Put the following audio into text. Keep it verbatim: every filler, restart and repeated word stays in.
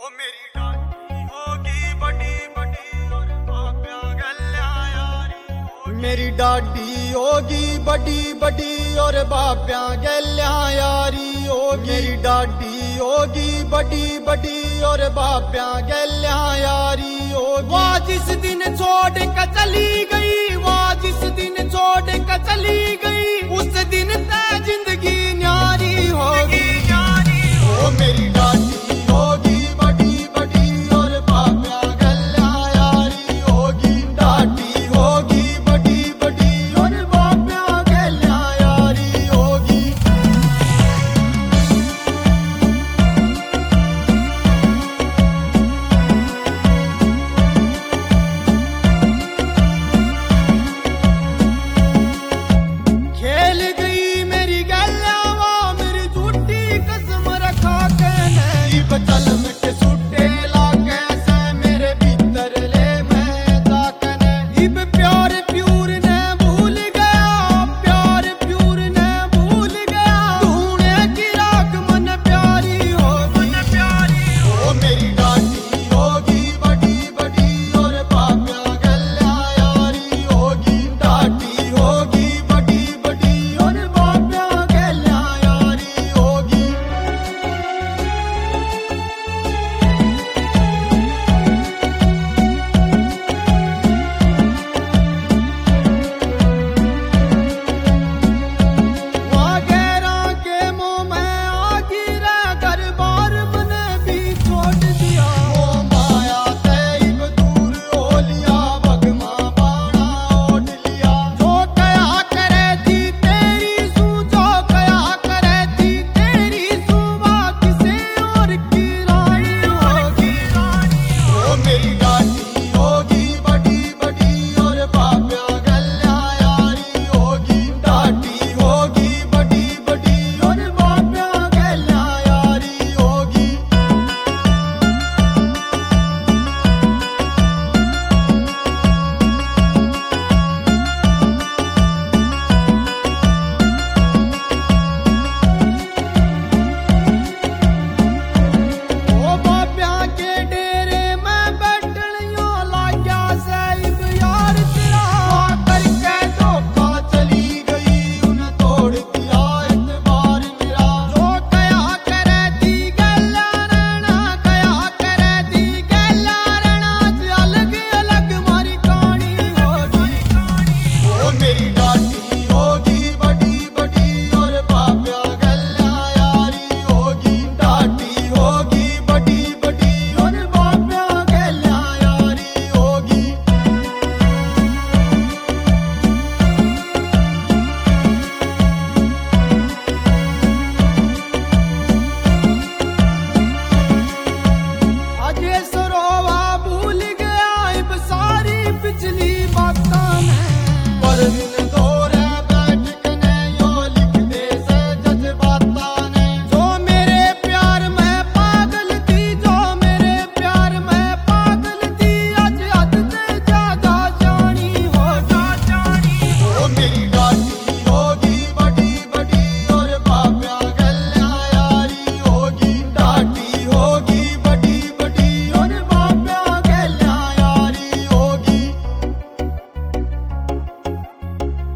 ओ मेरी डाटी होगी बड़ी बड़ी और बाप्या गल्या यारी। मेरी डाटी होगी बड़ी बड़ी और बाप्या गल्या यारी होगी। मेरी डाटी होगी बड़ी बड़ी और बाप्या गल्या यारी होगी। वो जिस दिन छोड़ कर चली गई, वो जिस दिन छोड़ कर चली गई, उस दिन तय जिंदगी